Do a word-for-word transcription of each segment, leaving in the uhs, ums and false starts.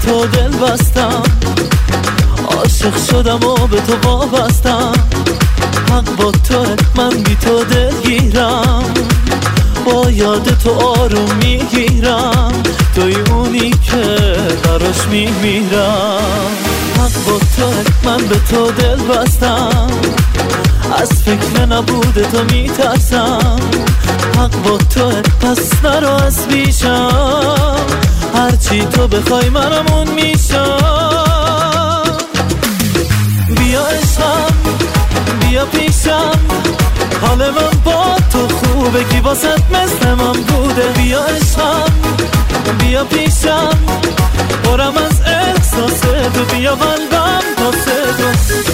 تو دل بستم، عاشق شدم و به تو وابستم. حق با تو، من بی تو دلگیرم، با یاد تو آروم میگیرم. توی اونی که براش میمیرم. حق با تو، من به تو دل بستم، از فکر نبوده تو میترسم. حق با تو، پس نرو از پیشم، هرچی تو بخوای منم اون میشم. بیا عشقم، بیا پیشم، حال من با تو خوبه، کی واسط مثل من بوده. بیا عشقم، بیا پیشم، برم از احساس تو، بیا قلبم واسه تو.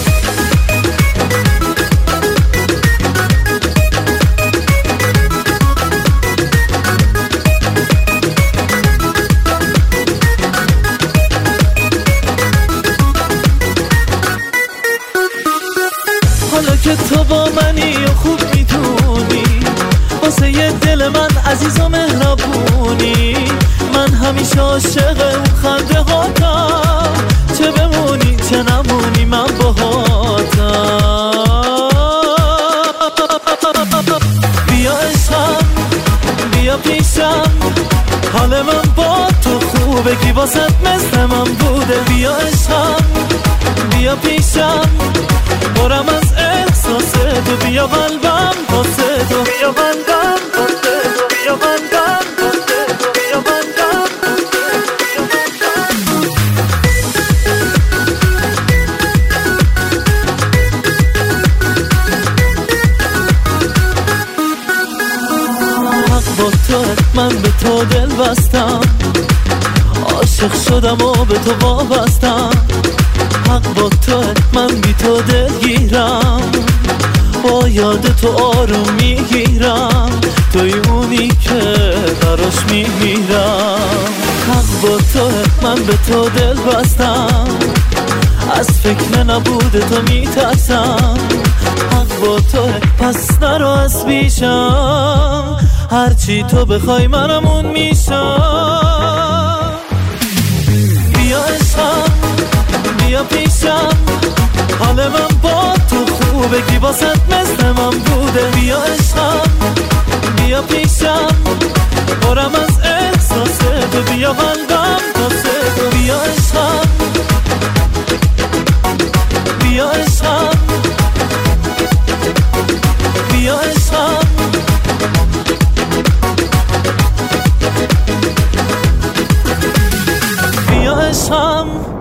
حالا که تو با منی و خوب میدونی، واسه یه دل من عزیز و مهربونی. من همیشه عاشق اون خنده هاتم، چه بمونی چه نمونی من باهاتم. بیا عشقم، بیا پیشم، حال من با تو خوبه، کی واسط مثل من بوده. بیا عشقم، بیا پیشم، برم از احساس تو، بیا قلبم واسه تو، بیا قلبم واسه تو، بیا قلبم واسه تو، بیا قلبم واسه تو. حق با تو، من به تو دل بستم، عاشق شدم و به تو وابستم. حق با تو، من بی تو دلگیرم، با یاد تو آروم میگیرم. توی اونی که براش میمیرم. حق با تو، من به تو دل بستم، از فکر نبوده تو میترسم. حق با تو، پس نرو از پیشم، هرچی تو بخوای منم اون میشم. بیا عشقم، بیا پیشم، حال من با تو خوبه، کی واسط مثل من بوده. بیا عشقم، بیا پیشم، برم از احساس تو، بیا قلبم واسه تو. بیا عشقم، بیا عشقم، بیا عشقم، بیا عشقم.